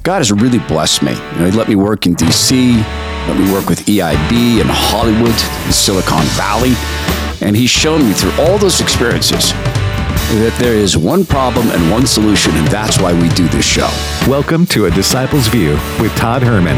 God has really blessed me. He let me work in D.C., let me work with EIB in Hollywood, in Silicon Valley, and He's shown me through all those experiences that there is one problem and one solution, and that's why we do this show. Welcome to A Disciple's View with Todd Herman.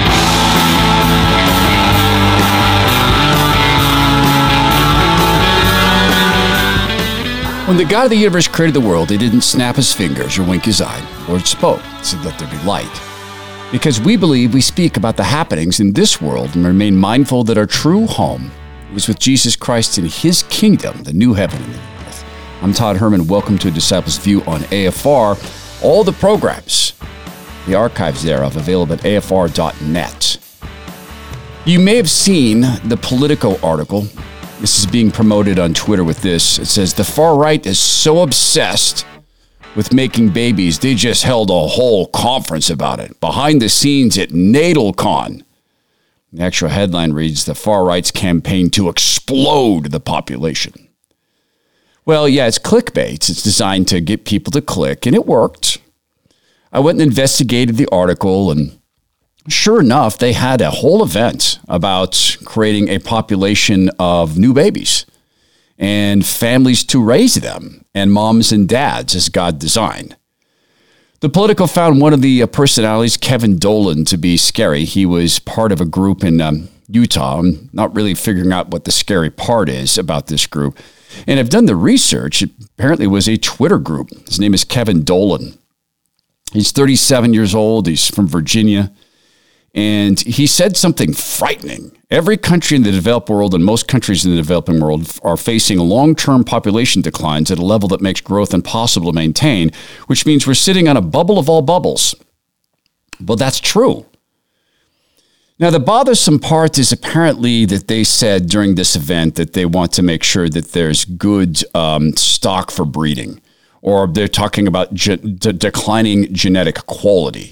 When the God of the universe created the world, He didn't snap His fingers or wink His eye. The Lord spoke, said, "Let there be light." Because we believe we speak about the happenings in this world and remain mindful that our true home is with Jesus Christ in His kingdom, the new heaven and the new earth. I'm Todd Herman. Welcome to A Disciple's View on AFR. All the programs, the archives thereof, available at afr.net. You may have seen the Politico article. This is being promoted on Twitter with this. It says, the far right is so obsessed with making babies, they just held a whole conference about it. Behind the scenes at NatalCon. The actual headline reads, the far right's campaign to explode the population. Well, yeah, it's clickbait. It's designed to get people to click, and it worked. I went and investigated the article, and sure enough, they had a whole event about creating a population of new babies and families to raise them, and moms and dads as God designed. The Politico found one of the personalities, Kevin Dolan, to be scary. He was part of a group in Utah. I'm not really figuring out what the scary part is about this group. And I've done the research. It apparently was a Twitter group. His name is Kevin Dolan. He's 37 years old. He's from Virginia. And he said something frightening. Every country in the developed world and most countries in the developing world are facing long-term population declines at a level that makes growth impossible to maintain, which means we're sitting on a bubble of all bubbles. Well, that's true. Now, the bothersome part is apparently that they said during this event that they want to make sure that there's good stock for breeding, or they're talking about declining genetic quality.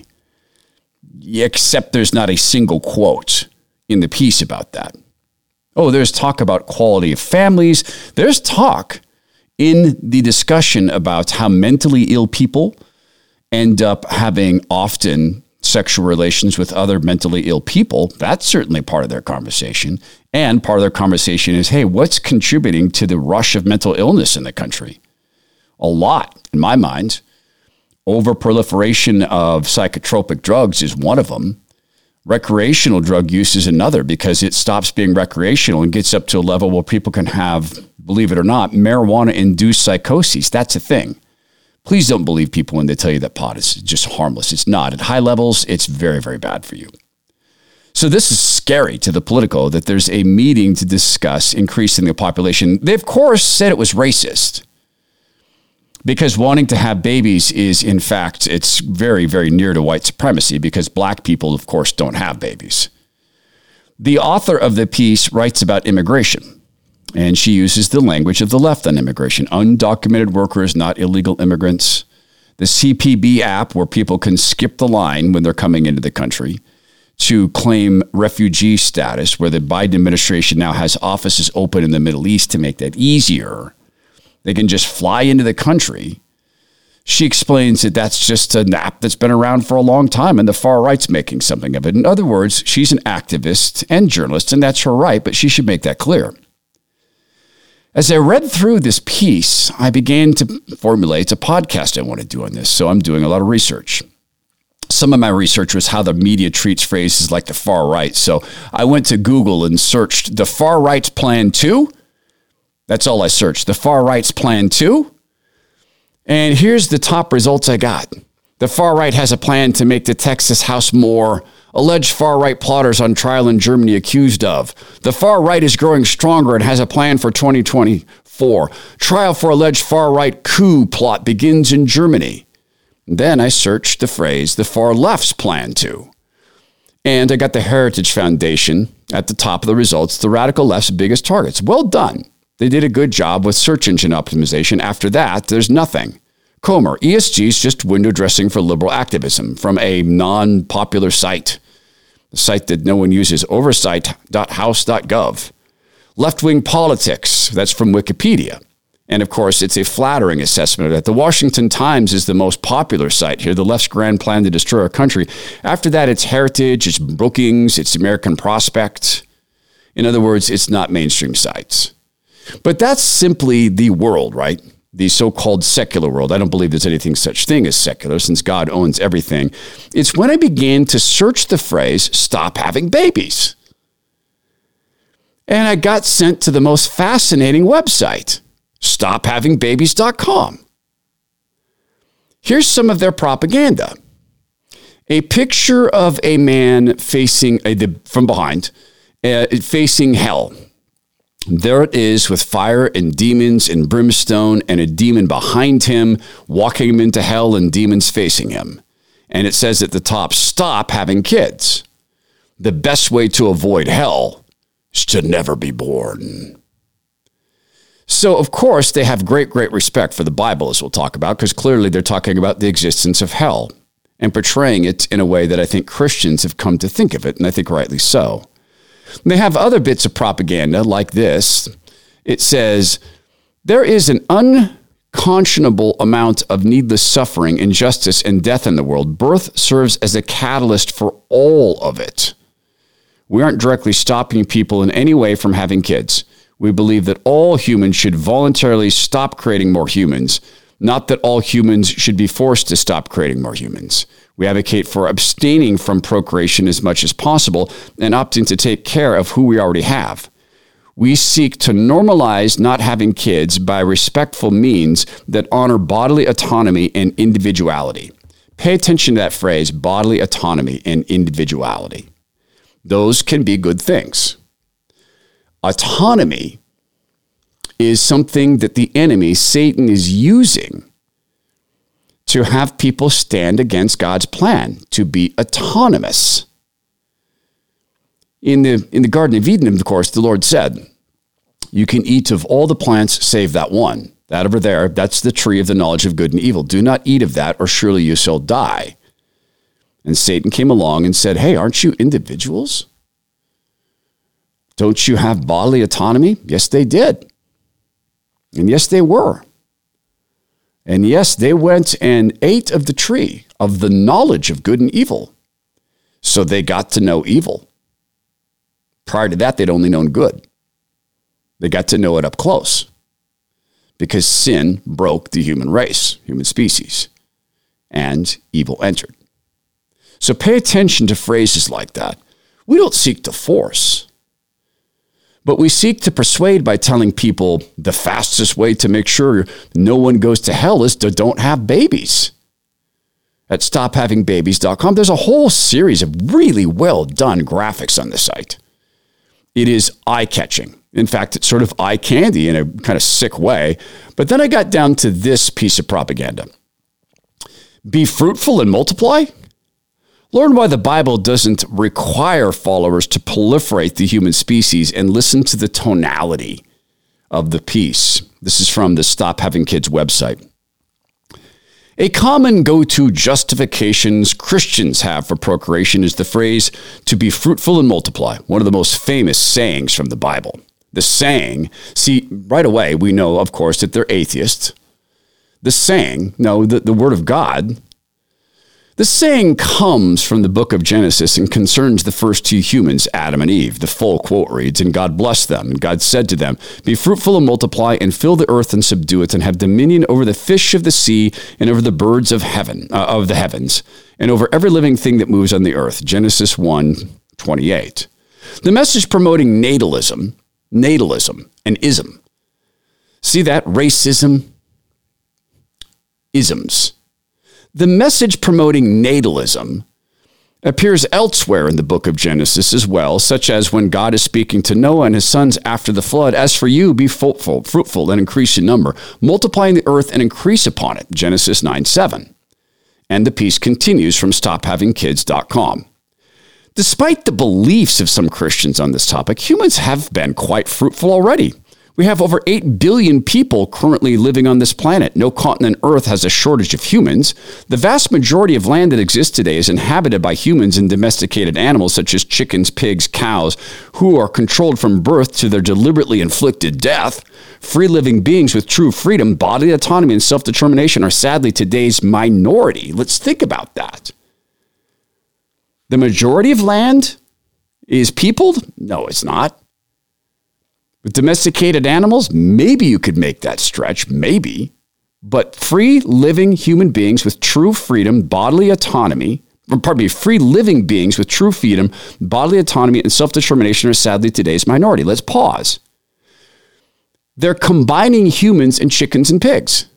Except there's not a single quote in the piece about that. Oh, there's talk about quality of families. There's talk in the discussion about how mentally ill people end up having often sexual relations with other mentally ill people. That's certainly part of their conversation. And part of their conversation is, hey, what's contributing to the rush of mental illness in the country? A lot, in my mind. Overproliferation of psychotropic drugs is one of them. Recreational drug use is another, because it stops being recreational and gets up to a level where people can have, believe it or not, marijuana-induced psychoses. That's a thing. Please don't believe people when they tell you that pot is just harmless. It's not. At high levels, it's very, very bad for you. So this is scary to the Politico that there's a meeting to discuss increasing the population. They, of course, said it was racist. Because wanting to have babies is, in fact, it's very, very near to white supremacy, because black people, of course, don't have babies. The author of the piece writes about immigration, and she uses the language of the left on immigration. Undocumented workers, not illegal immigrants. The CPB app, where people can skip the line when they're coming into the country to claim refugee status, where the Biden administration now has offices open in the Middle East to make that easier. They can just fly into the country. She explains that that's just an app that's been around for a long time, and the far right's making something of it. In other words, she's an activist and journalist, and that's her right, but she should make that clear. As I read through this piece, I began to formulate a podcast I want to do on this, so I'm doing a lot of research. Some of my research was how the media treats phrases like the far right, so I went to Google and searched the far right's plan 2. That's all I searched. The far right's plan 2. And here's the top results I got. The far right has a plan to make the Texas House more. Alleged far right plotters on trial in Germany accused of. The far right is growing stronger and has a plan for 2024. Trial for alleged far right coup plot begins in Germany. Then I searched the phrase, the far left's plan 2. And I got the Heritage Foundation at the top of the results, the radical left's biggest targets. Well done. They did a good job with search engine optimization. After that, there's nothing. Comer, ESG is just window dressing for liberal activism from a non-popular site. The site that no one uses, oversight.house.gov. Left-wing politics, that's from Wikipedia. And of course, it's a flattering assessment of that. The Washington Times is the most popular site here, the left's grand plan to destroy our country. After that, it's Heritage, it's Brookings, it's American Prospect. In other words, it's not mainstream sites. But that's simply the world, right? The so-called secular world. I don't believe there's anything such thing as secular since God owns everything. It's when I began to search the phrase, stop having babies. And I got sent to the most fascinating website, stophavingbabies.com. Here's some of their propaganda. A picture of a man facing, from behind, facing hell. There it is with fire and demons and brimstone and a demon behind him, walking him into hell and demons facing him. And it says at the top, stop having kids. The best way to avoid hell is to never be born. So, of course, they have great respect for the Bible, as we'll talk about, because clearly they're talking about the existence of hell and portraying it in a way that I think Christians have come to think of it, and I think rightly so. They have other bits of propaganda like this. It says, there is an unconscionable amount of needless suffering, injustice, and death in the world. Birth serves as a catalyst for all of it. We aren't directly stopping people in any way from having kids. We believe that all humans should voluntarily stop creating more humans, not that all humans should be forced to stop creating more humans. We advocate for abstaining from procreation as much as possible and opting to take care of who we already have. We seek to normalize not having kids by respectful means that honor bodily autonomy and individuality. Pay attention to that phrase, bodily autonomy and individuality. Those can be good things. Autonomy is something that the enemy, Satan, is using to have people stand against God's plan, to be autonomous. In the Garden of Eden, of course, the Lord said, you can eat of all the plants save that one. That over there, that's the tree of the knowledge of good and evil. Do not eat of that, or surely you shall die. And Satan came along and said, hey, aren't you individuals? Don't you have bodily autonomy? Yes, they did. And yes, they were. And yes, they went and ate of the tree of the knowledge of good and evil. So they got to know evil. Prior to that, they'd only known good. They got to know it up close because sin broke the human race, human species, and evil entered. So pay attention to phrases like that. We don't seek to force, but we seek to persuade by telling people the fastest way to make sure no one goes to hell is to don't have babies. At stophavingbabies.com, there's a whole series of really well done graphics on the site. It is eye-catching. In fact, it's sort of eye candy in a kind of sick way. But then I got down to this piece of propaganda. Be fruitful and multiply? Learn why the Bible doesn't require followers to proliferate the human species, and listen to the tonality of the piece. This is from the Stop Having Kids website. A common go-to justifications Christians have for procreation is the phrase, to be fruitful and multiply, one of the most famous sayings from the Bible. The saying, see, right away we know, of course, that they're atheists. The saying, no, the Word of God, the saying comes from the book of Genesis and concerns the first two humans, Adam and Eve. The full quote reads, and God blessed them, and God said to them, be fruitful and multiply and fill the earth and subdue it and have dominion over the fish of the sea and over the birds of heaven, of the heavens, and over every living thing that moves on the earth. Genesis 1:28. The message promoting natalism and ism. See that? Racism, isms. The message promoting natalism appears elsewhere in the book of Genesis as well, such as when God is speaking to Noah and his sons after the flood, as for you, be fruitful and increase in number, multiply in the earth and increase upon it, Genesis 9:7. And the piece continues from stophavingkids.com. Despite the beliefs of some Christians on this topic, humans have been quite fruitful already. We have over 8 billion people currently living on this planet. No continent Earth has a shortage of humans. The vast majority of land that exists today is inhabited by humans and domesticated animals such as chickens, pigs, cows, who are controlled from birth to their deliberately inflicted death. Free living beings with true freedom, bodily autonomy, and self-determination are sadly today's minority. Let's think about that. The majority of land is peopled? No, it's not. With domesticated animals, maybe you could make that stretch, maybe. But free living human beings with true freedom, bodily autonomy, free living beings with true freedom, bodily autonomy, and self-determination are sadly today's minority. Let's pause. They're combining humans and chickens and pigs.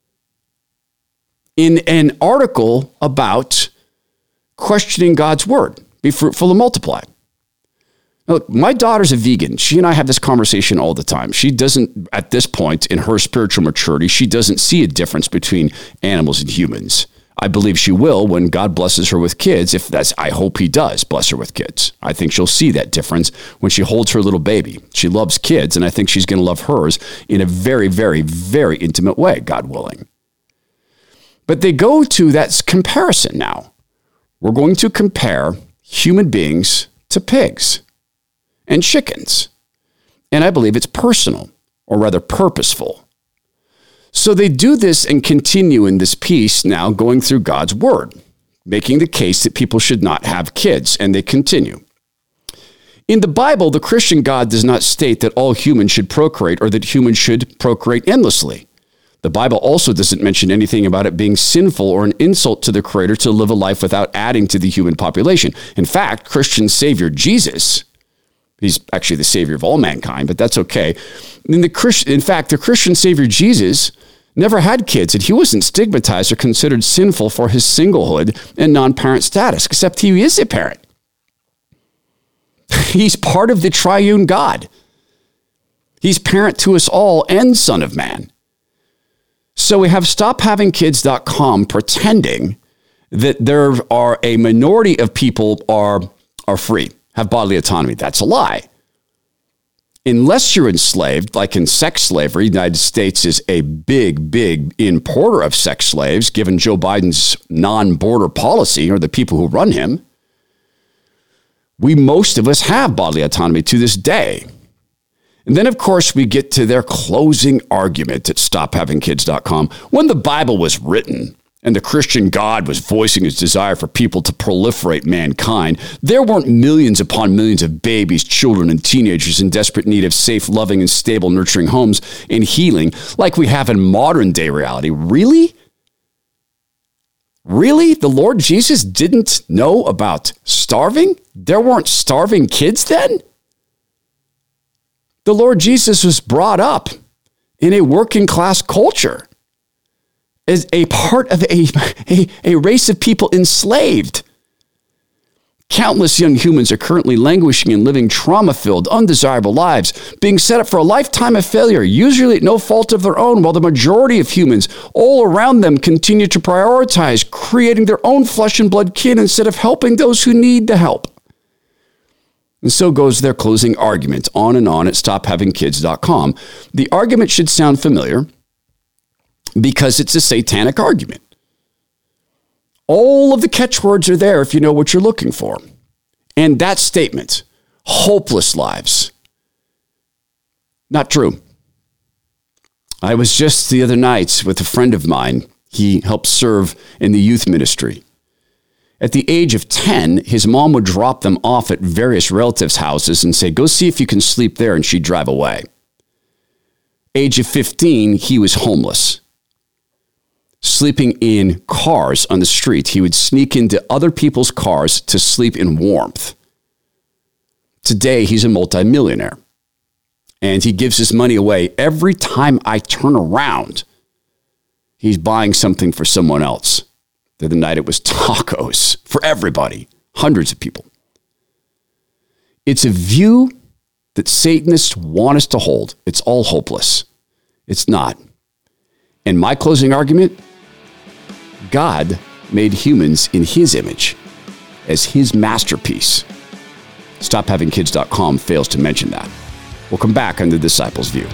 In an article about questioning God's word, be fruitful and multiply. Now, look, my daughter's a vegan. She and I have this conversation all the time. She doesn't, at this point in her spiritual maturity, she doesn't see a difference between animals and humans. I believe she will when God blesses her with kids. I hope he does bless her with kids. I think she'll see that difference when she holds her little baby. She loves kids, and I think she's going to love hers in a very, very, very intimate way, God willing. But they go to that comparison now. We're going to compare human beings to pigs and chickens. And I believe it's personal, or rather purposeful. So they do this and continue in this piece now going through God's word, making the case that people should not have kids, and they continue. In the Bible, the Christian God does not state that all humans should procreate or that humans should procreate endlessly. The Bible also doesn't mention anything about it being sinful or an insult to the Creator to live a life without adding to the human population. In fact, Christian Savior Jesus, he's actually the Savior of all mankind, but that's okay. In fact, the Christian Savior Jesus never had kids, and he wasn't stigmatized or considered sinful for his singlehood and non-parent status, except he is a parent. He's part of the triune God. He's parent to us all and Son of Man. So we have StopHavingKids.com pretending that there are a minority of people are free, have bodily autonomy. That's a lie. Unless you're enslaved, like in sex slavery, the United States is a big, big importer of sex slaves, given Joe Biden's non-border policy, or the people who run him. Most of us have bodily autonomy to this day. And then, of course, we get to their closing argument at StopHavingKids.com. When the Bible was written and the Christian God was voicing his desire for people to proliferate mankind, there weren't millions upon millions of babies, children, and teenagers in desperate need of safe, loving, and stable, nurturing homes and healing like we have in modern day reality. Really? Really? The Lord Jesus didn't know about starving? There weren't starving kids then? The Lord Jesus was brought up in a working class culture as a part of a race of people enslaved. Countless young humans are currently languishing and living trauma-filled, undesirable lives, being set up for a lifetime of failure, usually at no fault of their own, while the majority of humans all around them continue to prioritize creating their own flesh and blood kin instead of helping those who need the help. And so goes their closing argument, on and on at StopHavingKids.com. The argument should sound familiar because it's a satanic argument. All of the catchwords are there if you know what you're looking for. And that statement, hopeless lives, not true. I was just the other night with a friend of mine. He helped serve in the youth ministry. At the age of 10, his mom would drop them off at various relatives' houses and say, go see if you can sleep there, and she'd drive away. Age of 15, he was homeless, sleeping in cars on the street. He would sneak into other people's cars to sleep in warmth. Today, he's a multimillionaire, and he gives his money away. Every time I turn around, he's buying something for someone else. The other night, it was tacos for everybody, hundreds of people. It's a view that Satanists want us to hold. It's all hopeless. It's not. And my closing argument, God made humans in his image as his masterpiece. StopHavingKids.com fails to mention that. We'll come back on The Disciples' View.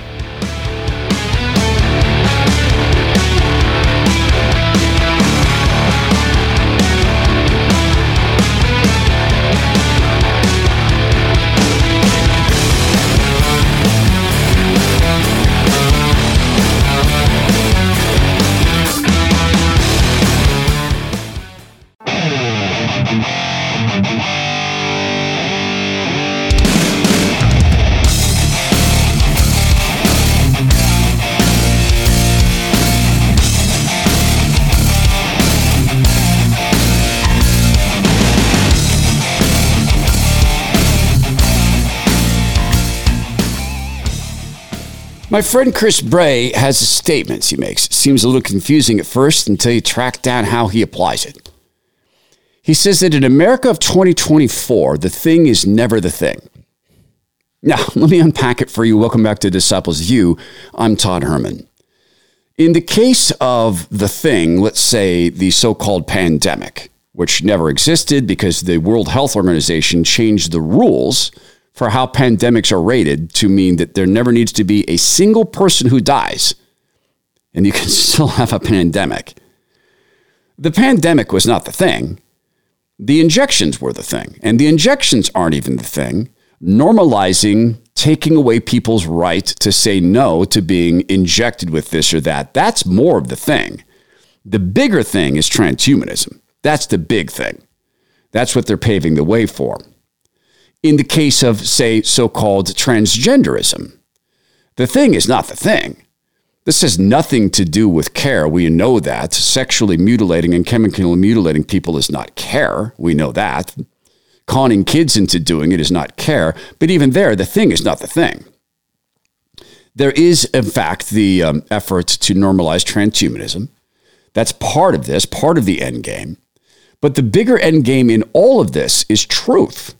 My friend Chris Bray has statements he makes. It seems a little confusing at first until you track down how he applies it. He says that in America of 2024, the thing is never the thing. Now, let me unpack it for you. Welcome back to Disciples' View. I'm Todd Herman. In the case of the thing, let's say the so-called pandemic, which never existed because the World Health Organization changed the rules for how pandemics are rated to mean that there never needs to be a single person who dies, and you can still have a pandemic. The pandemic was not the thing. The injections were the thing, and the injections aren't even the thing. Normalizing taking away people's right to say no to being injected with this or that, that's more of the thing. The bigger thing is transhumanism. That's the big thing. That's what they're paving the way for. In the case of, say, so-called transgenderism, the thing is not the thing. This has nothing to do with care. We know that. Sexually mutilating and chemically mutilating people is not care. We know that. Conning kids into doing it is not care. But even there, the thing is not the thing. There is, in fact, the effort to normalize transhumanism. That's part of this, part of the end game. But the bigger end game in all of this is truth.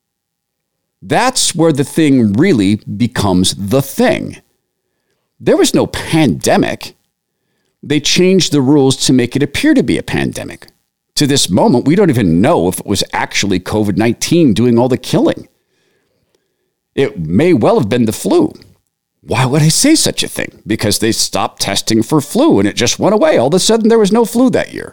That's where the thing really becomes the thing. There was no pandemic. They changed the rules to make it appear to be a pandemic. To this moment, we don't even know if it was actually COVID-19 doing all the killing. It may well have been the flu. Why would I say such a thing? Because they stopped testing for flu and it just went away. All of a sudden, there was no flu that year.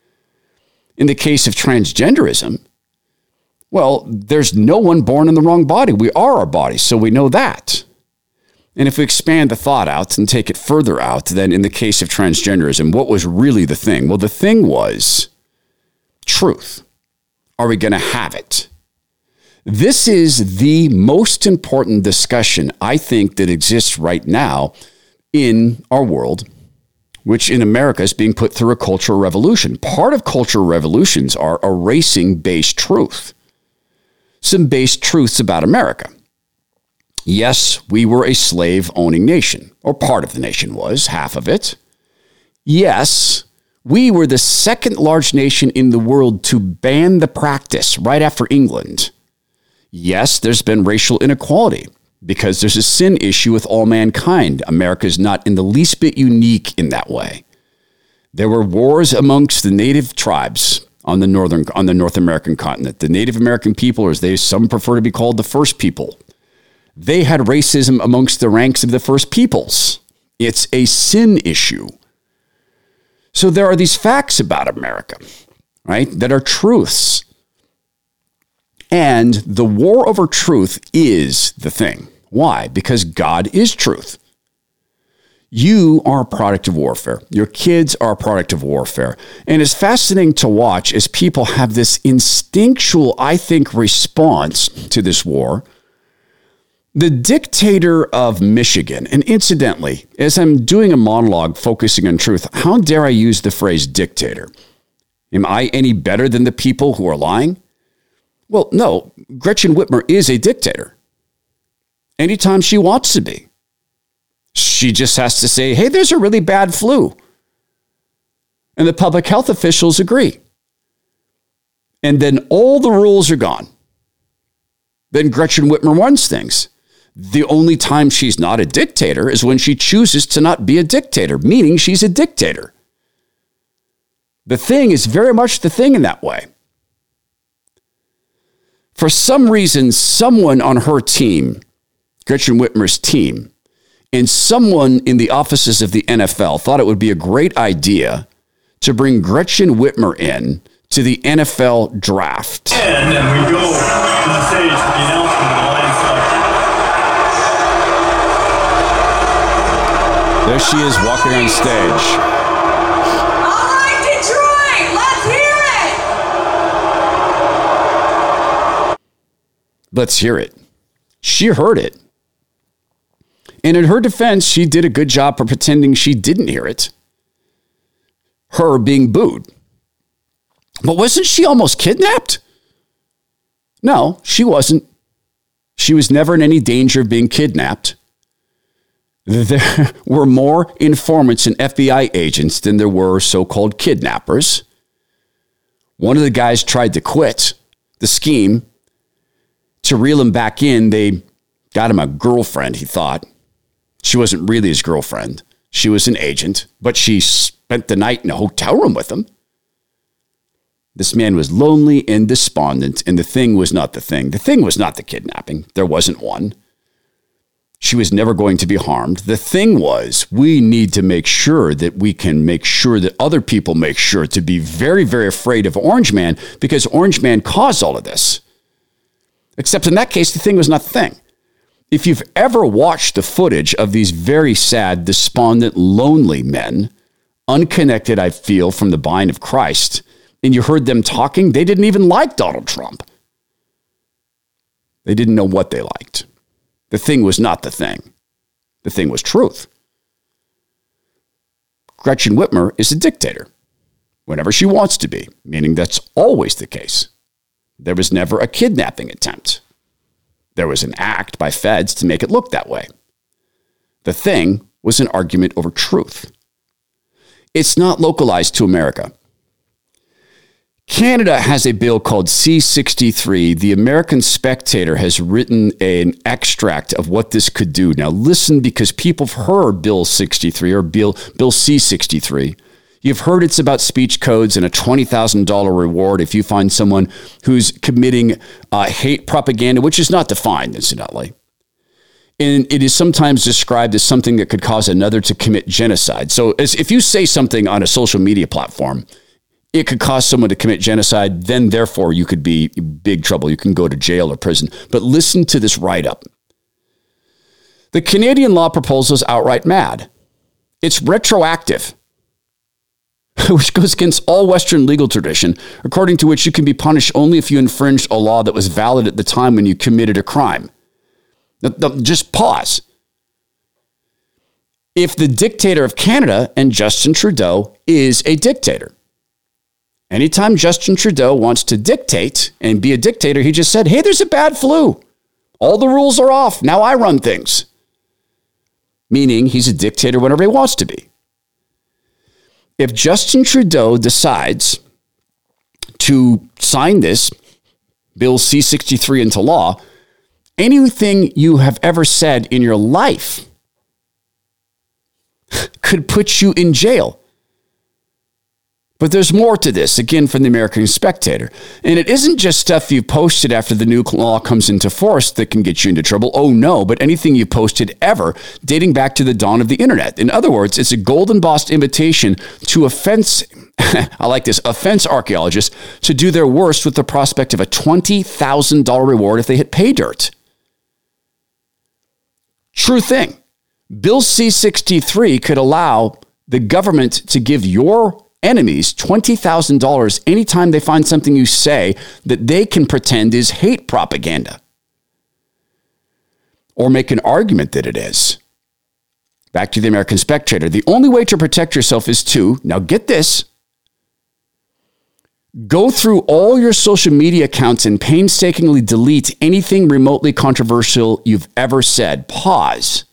In the case of transgenderism, well, there's no one born in the wrong body. We are our bodies, so we know that. And if we expand the thought out and take it further out, then in the case of transgenderism, what was really the thing? Well, the thing was truth. Are we going to have it? This is the most important discussion, I think, that exists right now in our world, which in America is being put through a cultural revolution. Part of cultural revolutions are erasing base truth. Some base truths about America. Yes, we were a slave-owning nation, or part of the nation was, half of it. Yes, we were the second large nation in the world to ban the practice right after England. Yes, there's been racial inequality because there's a sin issue with all mankind. America is not in the least bit unique in that way. There were wars amongst the native tribes on the North American continent. The Native American people, or as some prefer to be called, the First People. They had racism amongst the ranks of the First Peoples. It's a sin issue. So there are these facts about America, right, that are truths. And the war over truth is the thing. Why? Because God is truth. You are a product of warfare. Your kids are a product of warfare. And it's fascinating to watch as people have this instinctual, I think, response to this war. The dictator of Michigan, and incidentally, as I'm doing a monologue focusing on truth, how dare I use the phrase dictator? Am I any better than the people who are lying? Well, no, Gretchen Whitmer is a dictator. Anytime she wants to be. She just has to say, hey, there's a really bad flu. And the public health officials agree. And then all the rules are gone. Then Gretchen Whitmer runs things. The only time she's not a dictator is when she chooses to not be a dictator, meaning she's a dictator. The thing is very much the thing in that way. For some reason, someone on her team Gretchen Whitmer's team, and someone in the offices of the NFL thought it would be a great idea to bring Gretchen Whitmer in to the NFL draft. And then we go to the stage for the announcement of the Lions selection. There she is walking on stage. All right, Detroit, let's hear it. Let's hear it. She heard it. And in her defense, she did a good job for pretending she didn't hear it. Her being booed. But wasn't she almost kidnapped? No, she wasn't. She was never in any danger of being kidnapped. There were more informants and FBI agents than there were so-called kidnappers. One of the guys tried to quit the scheme. To reel him back in, they got him a girlfriend, he thought. She wasn't really his girlfriend. She was an agent, but she spent the night in a hotel room with him. This man was lonely and despondent, and the thing was not the thing. The thing was not the kidnapping. There wasn't one. She was never going to be harmed. The thing was, we need to make sure that we can make sure that other people make sure to be very, very afraid of Orange Man, because Orange Man caused all of this. Except in that case, the thing was not the thing. If you've ever watched the footage of these very sad, despondent, lonely men, unconnected, I feel, from the body of Christ, and you heard them talking, they didn't even like Donald Trump. They didn't know what they liked. The thing was not the thing. The thing was truth. Gretchen Whitmer is a dictator whenever she wants to be, meaning that's always the case. There was never a kidnapping attempt. There was an act by feds to make it look that way. The thing was an argument over truth. It's not localized to America. Canada has a bill called C-63. The American Spectator has written an extract of what this could do. Now listen, because people have heard Bill 63 or Bill C-63. You've heard it's about speech codes and a $20,000 reward if you find someone who's committing hate propaganda, which is not defined, incidentally. And it is sometimes described as something that could cause another to commit genocide. So if you say something on a social media platform, it could cause someone to commit genocide, then therefore you could be in big trouble. You can go to jail or prison. But listen to this write-up. The Canadian law proposal is outright mad. It's retroactive, which goes against all Western legal tradition, according to which you can be punished only if you infringed a law that was valid at the time when you committed a crime. Just pause. If the dictator of Canada, and Justin Trudeau, is a dictator, anytime Justin Trudeau wants to dictate and be a dictator, he just said, hey, there's a bad flu. All the rules are off. Now I run things. Meaning he's a dictator whenever he wants to be. If Justin Trudeau decides to sign this Bill C-63 into law, anything you have ever said in your life could put you in jail. But there's more to this, again, from the American Spectator. And it isn't just stuff you posted after the new law comes into force that can get you into trouble. Oh, no, but anything you posted ever dating back to the dawn of the internet. In other words, it's a golden bossed invitation to offense, I like this, offense archaeologists to do their worst with the prospect of a $20,000 reward if they hit pay dirt. True thing. Bill C-63 could allow the government to give your enemies $20,000 anytime they find something you say that they can pretend is hate propaganda, or make an argument that it is. Back to the American Spectator. The only way to protect yourself is to, now get this, go through all your social media accounts and painstakingly delete anything remotely controversial you've ever said. Pause.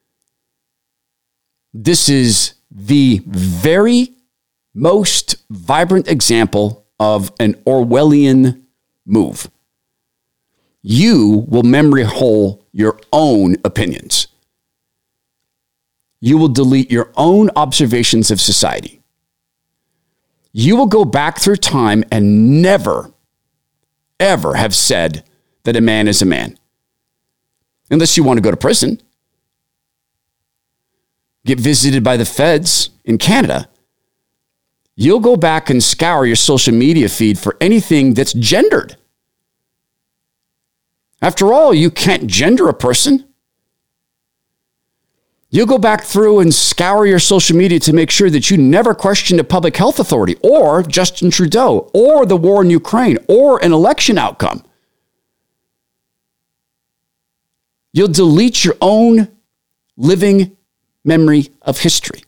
This is the very most vibrant example of an Orwellian move. You will memory hole your own opinions. You will delete your own observations of society. You will go back through time and never, ever have said that a man is a man. unless you want to go to prison, get visited by the feds in Canada, you'll go back and scour your social media feed for anything that's gendered. After all, you can't gender a person. You'll go back through and scour your social media to make sure that you never question a public health authority or Justin Trudeau or the war in Ukraine or an election outcome. You'll delete your own living memory of history.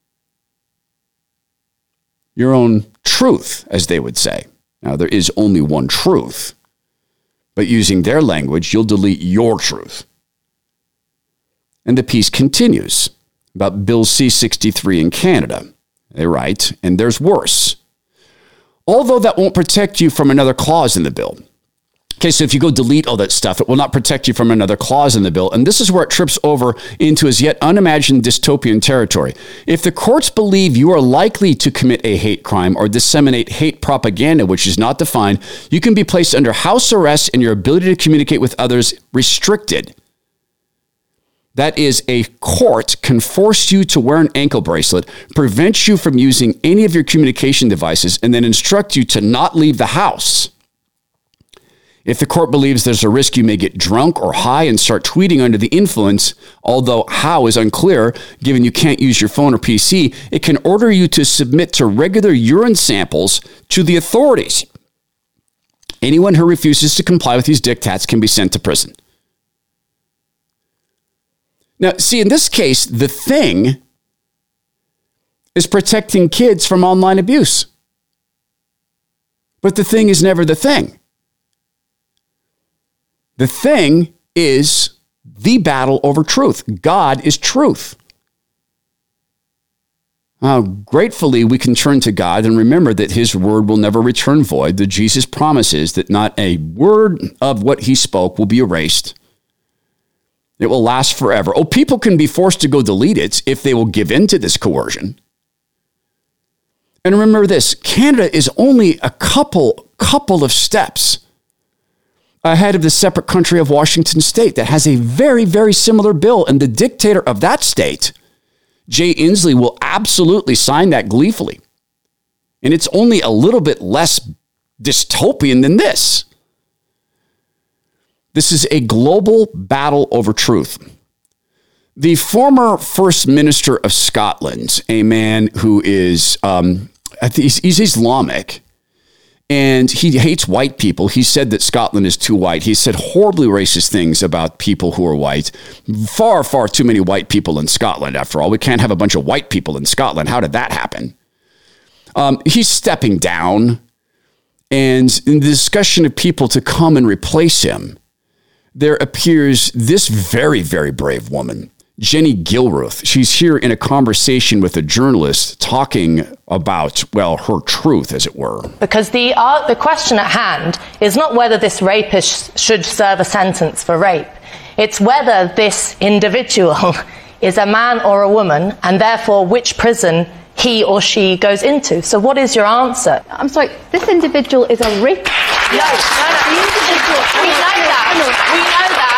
Your own truth, as they would say. Now, there is only one truth, but using their language, you'll delete your truth. And the piece continues about Bill C-63 in Canada. They write, and there's worse. Although that won't protect you from another clause in the bill. Okay, so if you go delete all that stuff, it will not protect you from another clause in the bill. And this is where it trips over into as yet unimagined dystopian territory. If the courts believe you are likely to commit a hate crime or disseminate hate propaganda, which is not defined, you can be placed under house arrest and your ability to communicate with others restricted. That is, a court can force you to wear an ankle bracelet, prevent you from using any of your communication devices, and then instruct you to not leave the house. If the court believes there's a risk you may get drunk or high and start tweeting under the influence, although how is unclear, given you can't use your phone or PC, it can order you to submit to regular urine samples to the authorities. Anyone who refuses to comply with these diktats can be sent to prison. Now, see, in this case, the thing is protecting kids from online abuse. But the thing is never the thing. The thing is the battle over truth. God is truth. Gratefully, we can turn to God and remember that his word will never return void, that Jesus promises that not a word of what he spoke will be erased. It will last forever. Oh, people can be forced to go delete it if they will give in to this coercion. And remember this, Canada is only a couple of steps ahead of the separate country of Washington State that has a very, very similar bill. And the dictator of that state, Jay Inslee, will absolutely sign that gleefully. And it's only a little bit less dystopian than this. This is a global battle over truth. The former First Minister of Scotland, a man who is, he's Islamic, and he hates white people. He said that Scotland is too white. He said horribly racist things about people who are white. Far, far too many white people in Scotland, after all. We can't have a bunch of white people in Scotland. How did that happen? He's stepping down. And in the discussion of people to come and replace him, there appears this very, very brave woman, Jenny Gilruth. She's here in a conversation with a journalist talking about, well, her truth, as it were. Because the question at hand is not whether this rapist should serve a sentence for rape. It's whether this individual is a man or a woman, and therefore which prison he or she goes into. So what is your answer? I'm sorry, this individual is a rapist. No. We know that.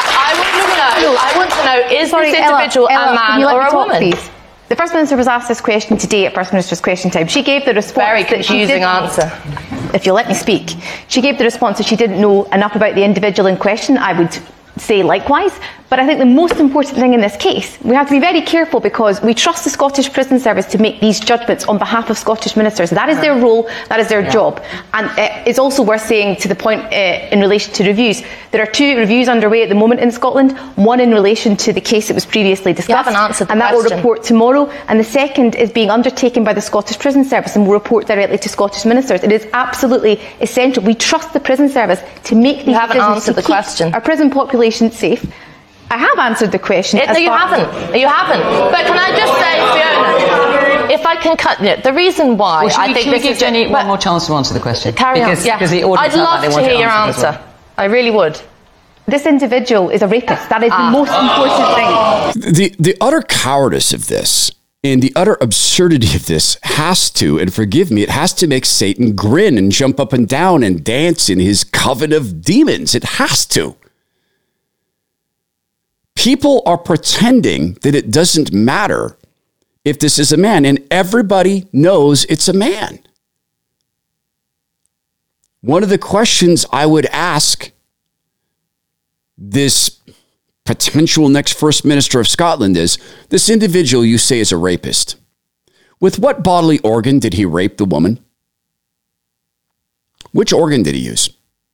I want to know, is this individual a man or a woman? Please? The First Minister was asked this question today at First Minister's Question Time. She gave the response. Very confusing answer. If you'll let me speak. She gave the response that she didn't know enough about the individual in question. I would say likewise. But I think the most important thing in this case, we have to be very careful because we trust the Scottish Prison Service to make these judgments on behalf of Scottish ministers. That is their role, that is their job. And it's also worth saying, to the point in relation to reviews, there are 2 reviews underway at the moment in Scotland, one in relation to the case that was previously discussed, you haven't answered the and that question. will report tomorrow, and the second is being undertaken by the Scottish Prison Service and will report directly to Scottish ministers. It is absolutely essential. We trust the Prison Service to make these You haven't decisions answered to the keep question. our prison population safe. I have answered the question. No, you haven't. You haven't. But can I just say, Fiona, if I can cut the reason why I think this is Jenny one more chance to answer the question. Carry on. Yeah. Because the audience I'd love to hear your answer. I really would. This individual is a rapist. That is the most important thing. The utter cowardice of this and the utter absurdity of this has to, and forgive me, it has to make Satan grin and jump up and down and dance in his coven of demons. It has to. people are pretending that it doesn't matter if this is a man, and everybody knows it's a man. One of the questions I would ask this potential next First Minister of Scotland is, this individual you say is a rapist, with what bodily organ did he rape the woman? Which organ did he use?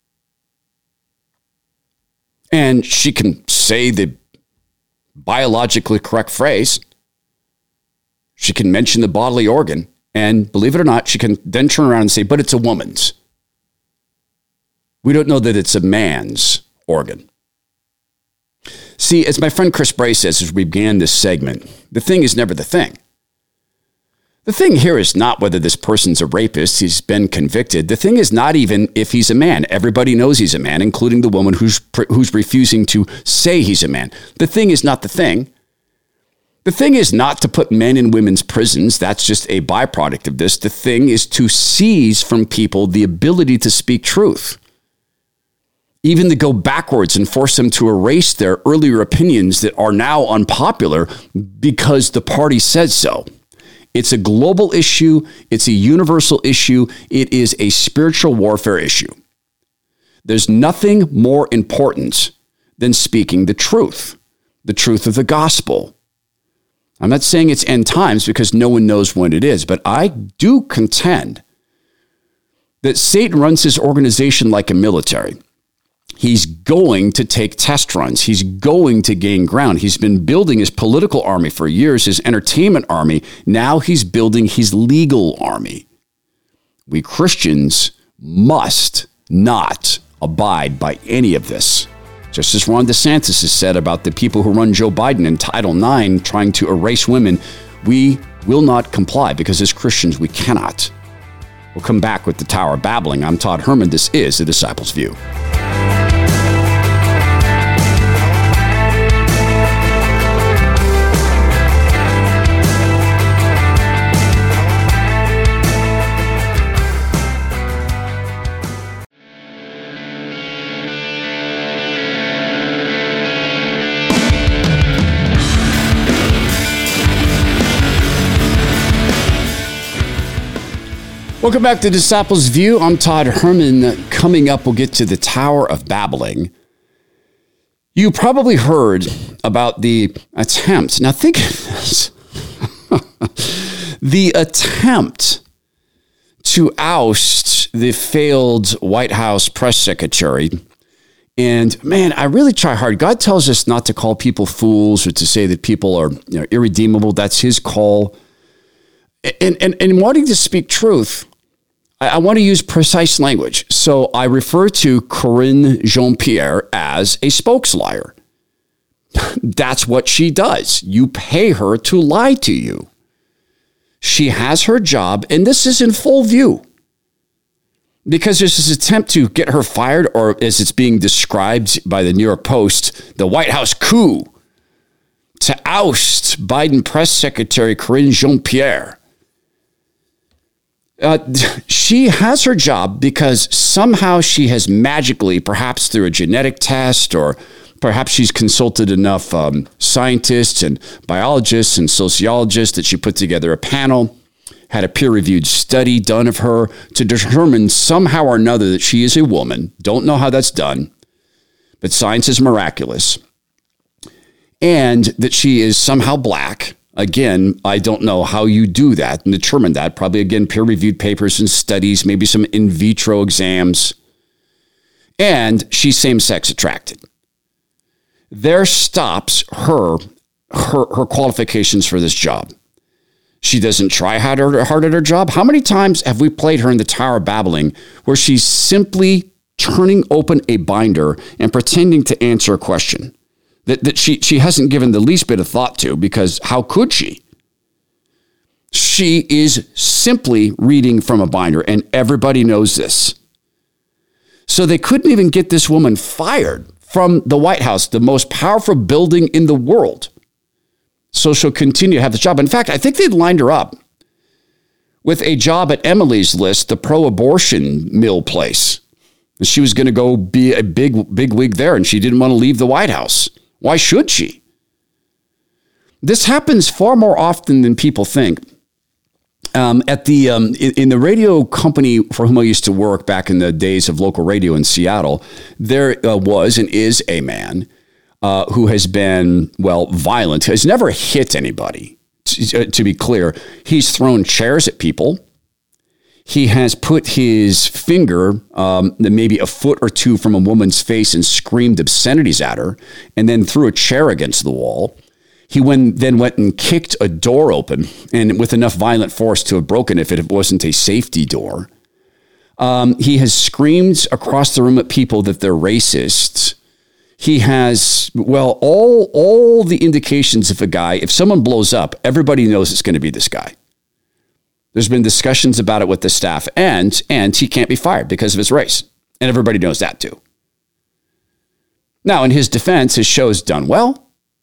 And she can say the biologically correct phrase. She can mention the bodily organ, and believe it or not, she can then turn around and say, but it's a woman's. We don't know that it's a man's organ. See, as my friend Chris Bray says as we began this segment, the thing is never the thing. The thing here is not whether this person's a rapist, he's been convicted. The thing is not even if he's a man. Everybody knows he's a man, including the woman who's refusing to say he's a man. The thing is not the thing. The thing is not to put men in women's prisons. That's just a byproduct of this. The thing is to seize from people the ability to speak truth. Even to go backwards and force them to erase their earlier opinions that are now unpopular because the party says so. It's a global issue. It's a universal issue. It is a spiritual warfare issue. There's nothing more important than speaking the truth of the gospel. I'm not saying it's end times because no one knows when it is, but I do contend that Satan runs his organization like a military. He's going to take test runs. He's going to gain ground. He's been building his political army for years, his entertainment army. Now he's building his legal army. We Christians must not abide by any of this. Just as Ron DeSantis has said about the people who run Joe Biden in Title IX trying to erase women, we will not comply because as Christians, we cannot. We'll come back with the Tower of Babbling. I'm Todd Herman. This is The Disciples' View. Welcome back to Disciples View. I'm Todd Herman. Coming up, we'll get to the Tower of Babbling. You probably heard about the attempt. Now think of this. The attempt to oust the failed White House press secretary. And man, I really try hard. God tells us not to call people fools or to say that people are irredeemable. That's his call. And wanting to speak truth, I want to use precise language. So I refer to Karine Jean-Pierre as a spokesliar. That's what she does. You pay her to lie to you. She has her job, and this is in full view. Because there's this attempt to get her fired, or as it's being described by the New York Post, the White House coup to oust Biden press secretary Karine Jean-Pierre. She has her job because somehow she has magically, perhaps through a genetic test, or perhaps she's consulted enough scientists and biologists and sociologists that she put together a panel, had a peer-reviewed study done of her to determine somehow or another that she is a woman. Don't know how that's done, but science is miraculous. And that she is somehow black. Again, I don't know how you do that and determine that. Probably, again, peer-reviewed papers and studies, maybe some in vitro exams. And she's same-sex attracted. There stops her qualifications for this job. She doesn't try hard at her job. How many times have we played her in the Tower of Babbling where she's simply turning open a binder and pretending to answer a question that she hasn't given the least bit of thought to, because how could she? She is simply reading from a binder, and everybody knows this. So they couldn't even get this woman fired from the White House, the most powerful building in the world. So she'll continue to have the job. In fact, I think they'd lined her up with a job at Emily's List, the pro-abortion mill place. And she was going to go be a big wig there, and she didn't want to leave the White House. Why should she? This happens far more often than people think. In the radio company for whom I used to work back in the days of local radio in Seattle, there was and is a man who has been, violent, has never hit anybody. To be clear, he's thrown chairs at people. He has put his finger maybe a foot or two from a woman's face and screamed obscenities at her and then threw a chair against the wall. He then went and kicked a door open and with enough violent force to have broken it if it wasn't a safety door. He has screamed across the room at people that they're racists. He has, all the indications of a guy, if someone blows up, everybody knows it's going to be this guy. There's been discussions about it with the staff, and he can't be fired because of his race. And everybody knows that too. Now, in his defense, his show's done well.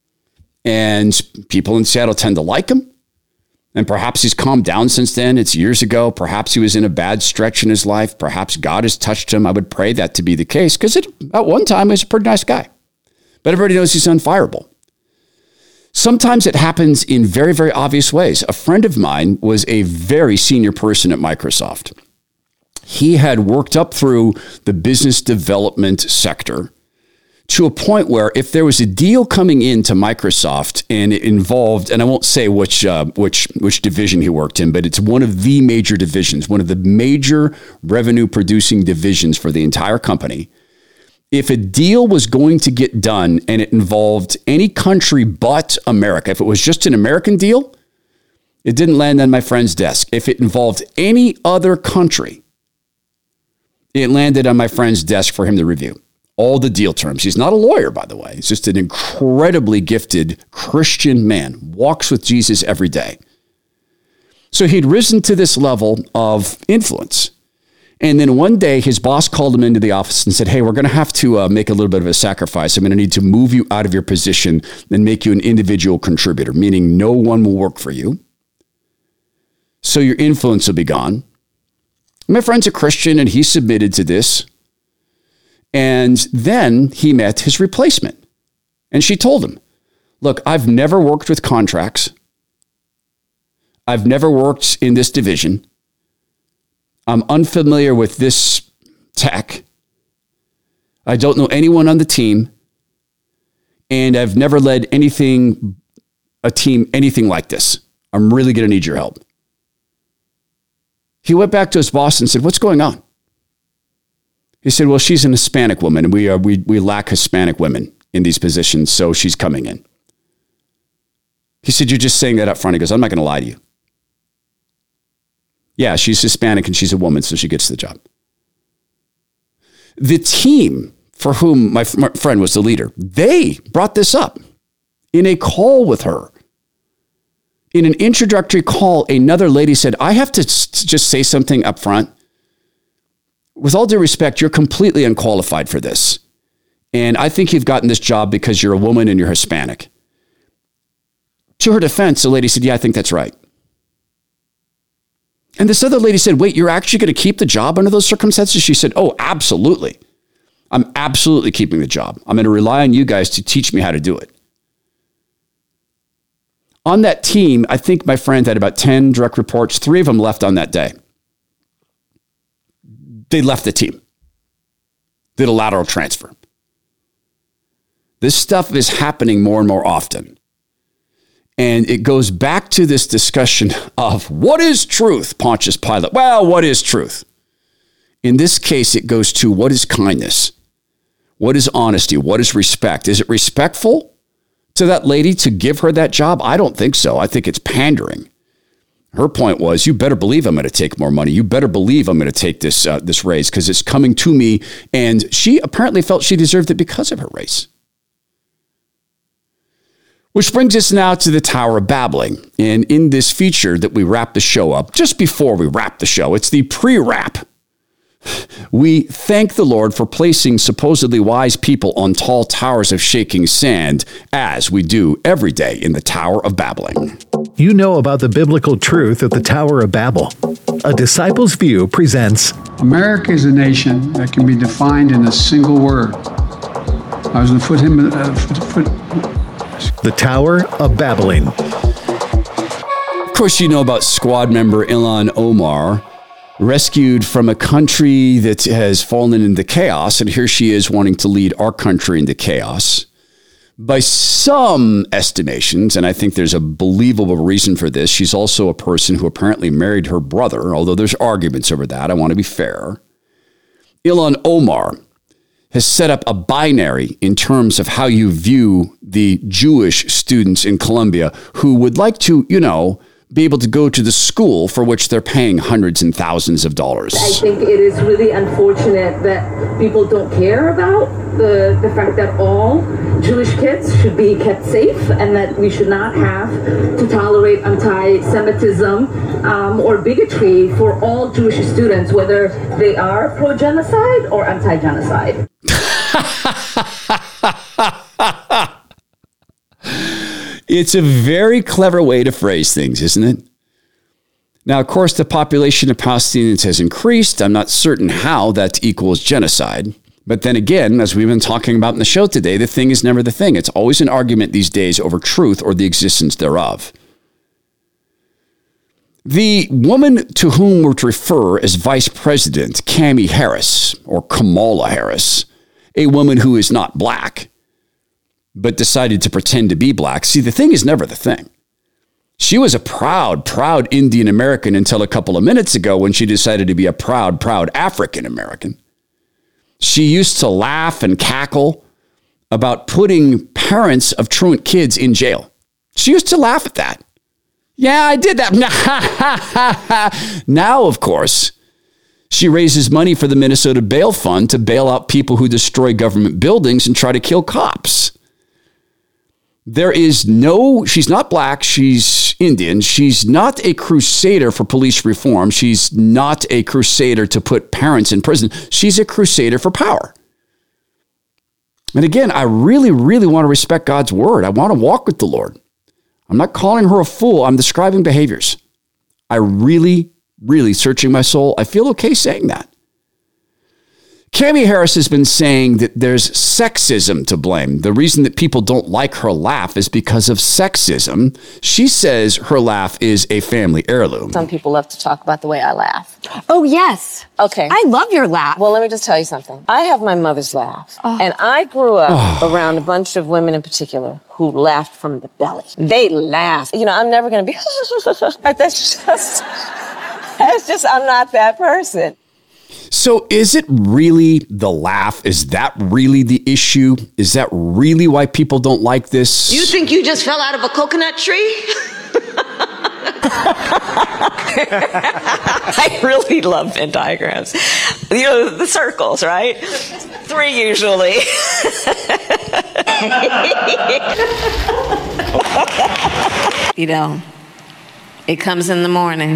And people in Seattle tend to like him. And perhaps he's calmed down since then. It's years ago. Perhaps he was in a bad stretch in his life. Perhaps God has touched him. I would pray that to be the case because at one time he was a pretty nice guy. But everybody knows he's unfireable. Sometimes it happens in very, very obvious ways. A friend of mine was a very senior person at Microsoft. He had worked up through the business development sector to a point where if there was a deal coming into Microsoft and it involved, and I won't say which division he worked in, but it's one of the major divisions, one of the major revenue producing divisions for the entire company. If a deal was going to get done and it involved any country but America, if it was just an American deal, it didn't land on my friend's desk. If it involved any other country, it landed on my friend's desk for him to review. All the deal terms. He's not a lawyer, by the way. He's just an incredibly gifted Christian man, walks with Jesus every day. So he'd risen to this level of influence. And then one day his boss called him into the office and said, hey, we're going to have to make a little bit of a sacrifice. I'm going to need to move you out of your position and make you an individual contributor, meaning no one will work for you. So your influence will be gone. My friend's a Christian and he submitted to this. And then he met his replacement. And she told him, look, I've never worked with contracts. I've never worked in this division. I'm unfamiliar with this tech. I don't know anyone on the team. And I've never led a team anything like this. I'm really going to need your help. He went back to his boss and said, what's going on? He said, well, she's an Hispanic woman, and we lack Hispanic women in these positions, so she's coming in. He said, you're just saying that up front. He goes, I'm not going to lie to you. Yeah, she's Hispanic, and she's a woman, so she gets the job. The team for whom my friend was the leader, they brought this up in a call with her. In an introductory call, another lady said, I have to just say something up front. With all due respect, you're completely unqualified for this. And I think you've gotten this job because you're a woman and you're Hispanic. To her defense, the lady said, yeah, I think that's right. And this other lady said, wait, you're actually going to keep the job under those circumstances? She said, oh, absolutely. I'm absolutely keeping the job. I'm going to rely on you guys to teach me how to do it. On that team, I think my friend had about 10 direct reports. 3 of them left on that day. They left the team. Did a lateral transfer. This stuff is happening more and more often. And it goes back to this discussion of what is truth, Pontius Pilate? Well, what is truth? In this case, it goes to what is kindness? What is honesty? What is respect? Is it respectful to that lady to give her that job? I don't think so. I think it's pandering. Her point was, you better believe I'm going to take more money. You better believe I'm going to take this raise because it's coming to me. And she apparently felt she deserved it because of her race. Which brings us now to the Tower of Babbling. And in this feature that we wrap the show up, just before we wrap the show, it's the pre-wrap. We thank the Lord for placing supposedly wise people on tall towers of shaking sand, as we do every day in the Tower of Babbling. You know about the biblical truth at the Tower of Babel. A Disciple's View presents America is a nation that can be defined in a single word. I was going to The Tower of Babbling. Of course, you know about squad member Ilhan Omar, rescued from a country that has fallen into chaos, and here she is wanting to lead our country into chaos. By some estimations, and I think there's a believable reason for this, she's also a person who apparently married her brother, although there's arguments over that. I want to be fair. Ilhan Omar has set up a binary in terms of how you view the Jewish students in Colombia who would like to, be able to go to the school for which they're paying hundreds and thousands of dollars. I think it is really unfortunate that people don't care about the fact that all Jewish kids should be kept safe and that we should not have to tolerate anti-Semitism or bigotry for all Jewish students, whether they are pro-genocide or anti-genocide. It's a very clever way to phrase things, isn't it? Now, of course, the population of Palestinians has increased. I'm not certain how that equals genocide. But then again, as we've been talking about in the show today, the thing is never the thing. It's always an argument these days over truth or the existence thereof. The woman to whom we're to refer as Vice President Kamala Harris, or Kamala Harris, a woman who is not black, but decided to pretend to be black. See, the thing is never the thing. She was a proud Indian American until a couple of minutes ago when she decided to be a proud African American. She used to laugh and cackle about putting parents of truant kids in jail. She used to laugh at that. Yeah, I did that. Now, of course, she raises money for the Minnesota Bail Fund to bail out people who destroy government buildings and try to kill cops. She's not black, she's Indian. She's not a crusader for police reform. She's not a crusader to put parents in prison. She's a crusader for power. And again, I really, really want to respect God's word. I want to walk with the Lord. I'm not calling her a fool. I'm describing behaviors. I really, searching my soul, I feel okay saying that. Kamala Harris has been saying that there's sexism to blame. The reason that people don't like her laugh is because of sexism. She says her laugh is a family heirloom. Some people love to talk about the way I laugh. Oh, yes. Okay. I love your laugh. Well, let me just tell you something. I have my mother's laugh. And I grew up around a bunch of women in particular who laughed from the belly. They laugh. I'm never going to be, that's just, I'm not that person. So is it really the laugh? Is that really the issue? Is that really why people don't like this? You think you just fell out of a coconut tree? I really love Venn diagrams. The circles, right? 3 usually. It comes in the morning.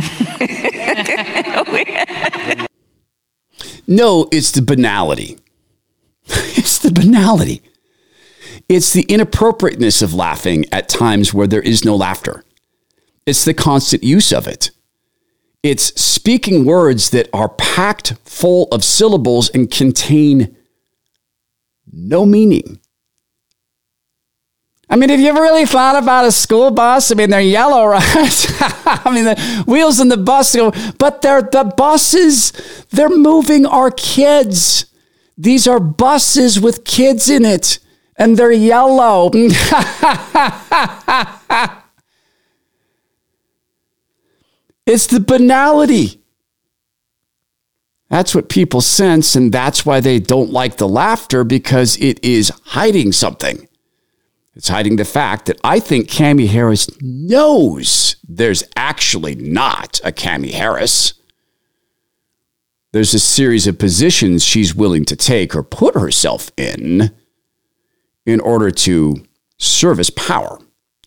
No, it's the banality. It's the banality. It's the inappropriateness of laughing at times where there is no laughter. It's the constant use of it. It's speaking words that are packed full of syllables and contain no meaning. I mean, have you ever really thought about a school bus? I mean, they're yellow, right? I mean, the wheels on the bus go, but they're the buses. They're moving our kids. These are buses with kids in it, and they're yellow. It's the banality. That's what people sense, and that's why they don't like the laughter, because it is hiding something. It's hiding the fact that I think Kamala Harris knows there's actually not a Kamala Harris. There's a series of positions she's willing to take or put herself in order to service power.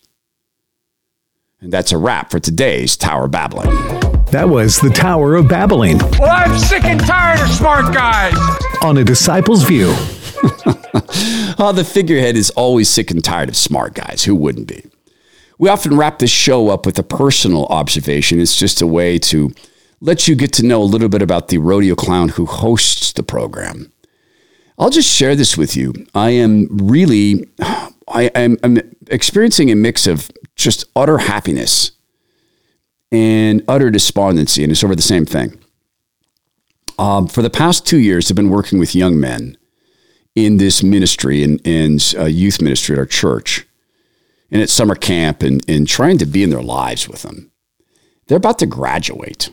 And that's a wrap for today's Tower Babbling. That was the Tower of Babbling. Well, I'm sick and tired of smart guys. On A Disciple's View. The figurehead is always sick and tired of smart guys. Who wouldn't be? We often wrap this show up with a personal observation. It's just a way to let you get to know a little bit about the rodeo clown who hosts the program. I'll just share this with you. I am really I'm experiencing a mix of just utter happiness and utter despondency, and it's over the same thing. For the past 2 years, I've been working with young men in this ministry and youth ministry at our church and at summer camp and trying to be in their lives with them. They're about to graduate.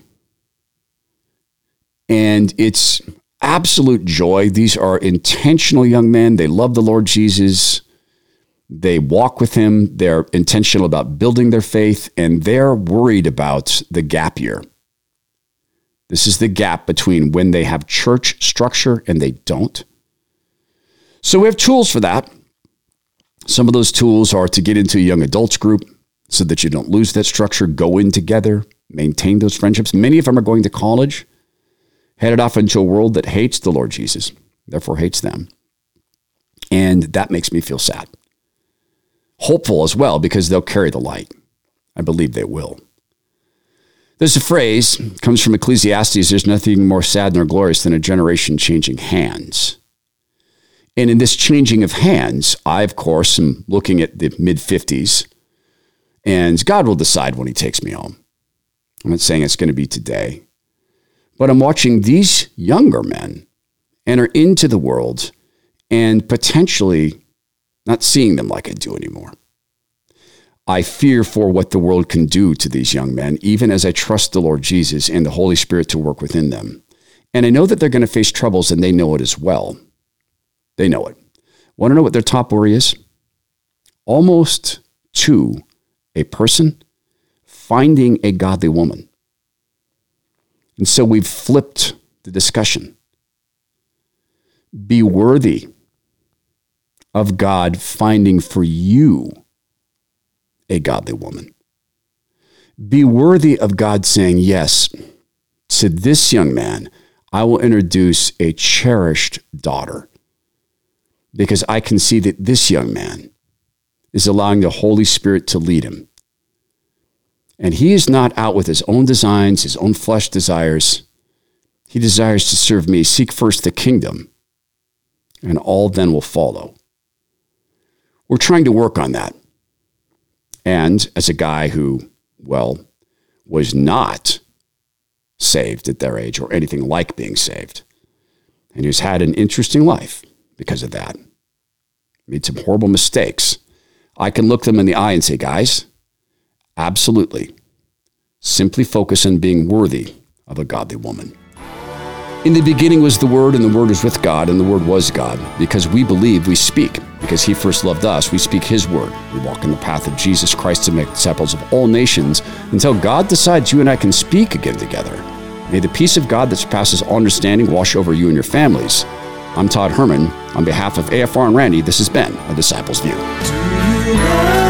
And it's absolute joy. These are intentional young men. They love the Lord Jesus. They walk with him. They're intentional about building their faith, and they're worried about the gap year. This is the gap between when they have church structure and they don't. So we have tools for that. Some of those tools are to get into a young adults group so that you don't lose that structure, go in together, maintain those friendships. Many of them are going to college, headed off into a world that hates the Lord Jesus, therefore hates them. And that makes me feel sad. Hopeful as well, because they'll carry the light. I believe they will. There's a phrase, comes from Ecclesiastes, there's nothing more sad nor glorious than a generation changing hands. And in this changing of hands, I, of course, am looking at the mid-50s, and God will decide when he takes me home. I'm not saying it's going to be today, but I'm watching these younger men enter into the world and potentially not seeing them like I do anymore. I fear for what the world can do to these young men, even as I trust the Lord Jesus and the Holy Spirit to work within them. And I know that they're going to face troubles, and they know it as well. They know it. Want to know what their top worry is? Almost to a person, finding a godly woman. And so we've flipped the discussion. Be worthy of God finding for you a godly woman. Be worthy of God saying, yes, to this young man, I will introduce a cherished daughter, because I can see that this young man is allowing the Holy Spirit to lead him. And he is not out with his own designs, his own flesh desires. He desires to serve me. Seek first the kingdom, and all then will follow. We're trying to work on that. And as a guy who, well, was not saved at their age or anything like being saved, and who's had an interesting life because of that, made some horrible mistakes, I can look them in the eye and say, guys, absolutely, simply focus on being worthy of a godly woman. In the beginning was the Word, and the Word was with God, and the Word was God. Because we believe, we speak. Because he first loved us, we speak his word. We walk in the path of Jesus Christ to make disciples of all nations until God decides you and I can speak again together. May the peace of God that surpasses all understanding wash over you and your families. I'm Todd Herman. On behalf of AFR and Randy, this has been A Disciple's View.